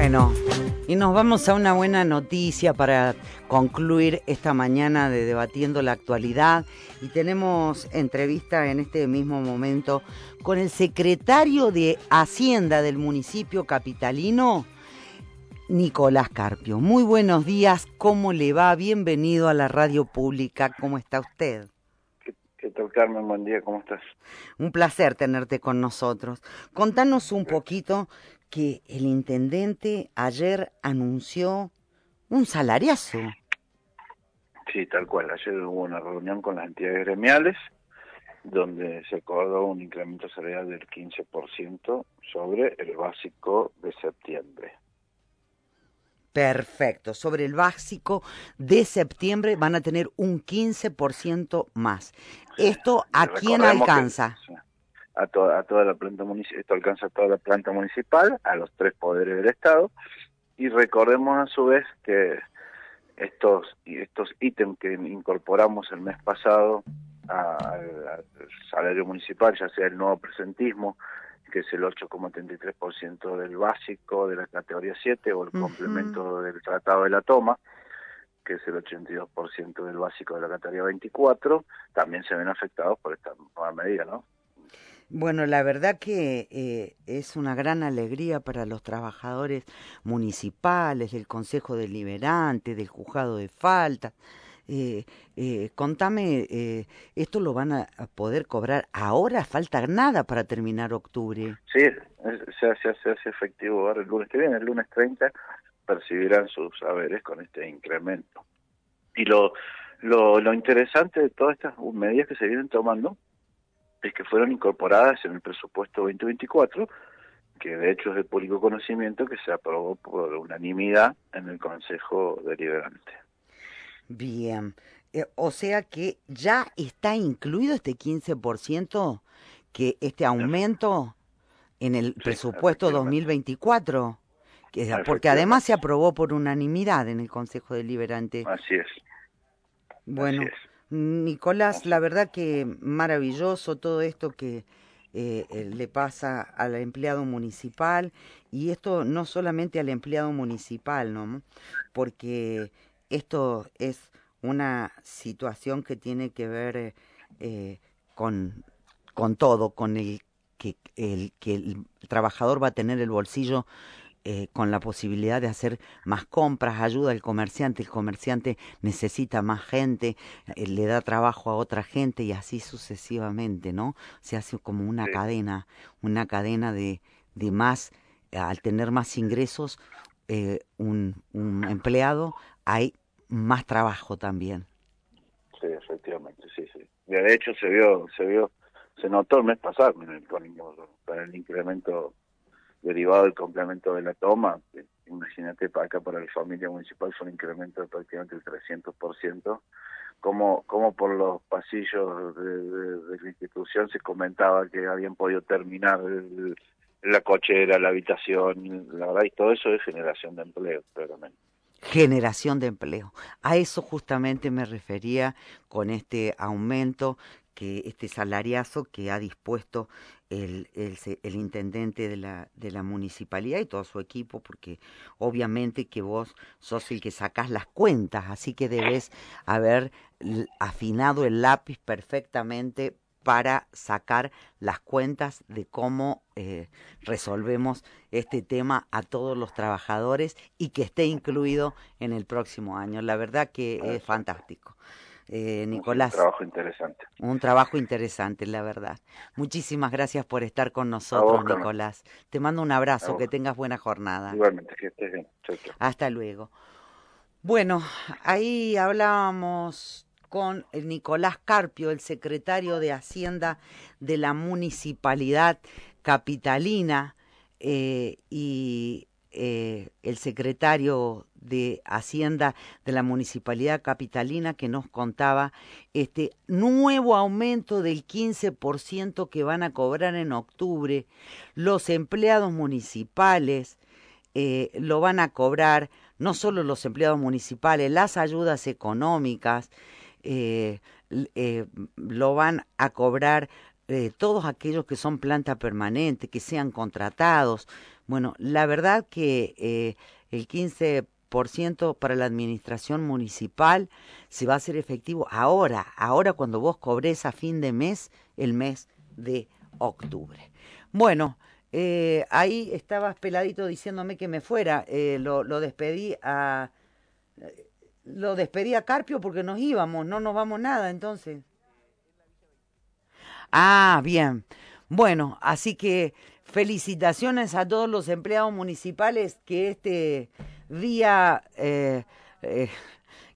Bueno, y nos vamos a una buena noticia para concluir esta mañana de Debatiendo la Actualidad. Y tenemos entrevista en este mismo momento con el secretario de Hacienda del municipio capitalino, Nicolás Carpio. Muy buenos días, ¿cómo le va? Bienvenido a la radio pública, ¿cómo está usted? ¿Qué tal, Carmen? Buen día, ¿cómo estás? Un placer tenerte con nosotros. Contanos un poquito que el intendente ayer anunció un salariazo. Sí, tal cual. Ayer hubo una reunión con las entidades gremiales donde se acordó un incremento salarial del 15% sobre el básico de septiembre. Perfecto. Sobre el básico de septiembre van a tener un 15% más. ¿Esto a quién alcanza? A toda la planta municipal. Esto alcanza a toda la planta municipal, a los 3 poderes del Estado. Y recordemos a su vez que estos ítems que incorporamos el mes pasado al salario municipal, ya sea el nuevo presentismo, que es el 8,33% del básico de la categoría 7, o el complemento del tratado de la toma, que es el 82% del básico de la categoría 24, también se ven afectados por esta nueva medida, ¿no? Bueno, la verdad que es una gran alegría para los trabajadores municipales, del Consejo Deliberante, del Juzgado de Falta. Contame, ¿esto lo van a poder cobrar ahora? Falta nada para terminar octubre. Sí, se hace efectivo ahora el lunes que viene, el lunes 30, percibirán sus haberes con este incremento. Y lo interesante de todas estas medidas que se vienen tomando es que fueron incorporadas en el presupuesto 2024, que de hecho es de público conocimiento, que se aprobó por unanimidad en el Consejo Deliberante. Bien, o sea que ya está incluido este 15%, que este aumento en el presupuesto 2024, porque además se aprobó por unanimidad en el Consejo Deliberante. Así es. Bueno, así es. Nicolás, la verdad que maravilloso todo esto que le pasa al empleado municipal, y esto no solamente al empleado municipal, ¿no? Porque esto es una situación que tiene que ver con todo, con que el trabajador va a tener el bolsillo con la posibilidad de hacer más compras, ayuda al comerciante, el comerciante necesita más gente, le da trabajo a otra gente y así sucesivamente, ¿no? Se hace como una cadena de más, al tener más ingresos, un empleado, hay más trabajo también. Sí, efectivamente, sí. De hecho se notó el mes pasado con el incremento derivado del complemento de la toma. Imagínate, para acá, para la familia municipal, fue un incremento de prácticamente el 300%, como por los pasillos de la institución se comentaba que habían podido terminar la cochera, la habitación, la verdad, y todo eso es generación de empleo, claramente. Generación de empleo. A eso justamente me refería con este aumento, este salariazo que ha dispuesto el intendente de la municipalidad y todo su equipo, porque obviamente que vos sos el que sacás las cuentas, así que debes haber afinado el lápiz perfectamente para sacar las cuentas de cómo resolvemos este tema a todos los trabajadores y que esté incluido en el próximo año. La verdad que es fantástico. Nicolás. Un trabajo interesante. Un trabajo interesante, la verdad. Muchísimas gracias por estar con nosotros, Nicolás. Te mando un abrazo, que tengas buena jornada. Igualmente, que estés bien. Chau. Hasta luego. Bueno, ahí hablábamos con el Nicolás Carpio, el secretario de Hacienda de la Municipalidad Capitalina, y el secretario de Hacienda de la Municipalidad Capitalina, que nos contaba este nuevo aumento del 15% que van a cobrar en octubre. Los empleados municipales lo van a cobrar, no solo los empleados municipales, las ayudas económicas, lo van a cobrar todos aquellos que son planta permanente, que sean contratados, Bueno, la verdad que el 15% para la administración municipal se va a hacer efectivo ahora cuando vos cobrés a fin de mes, el mes de octubre. Bueno, ahí estabas peladito diciéndome que me fuera, lo despedí a... Lo despedí a Carpio porque nos íbamos, no nos vamos nada entonces. Ah, bien. Bueno, así que felicitaciones a todos los empleados municipales que este día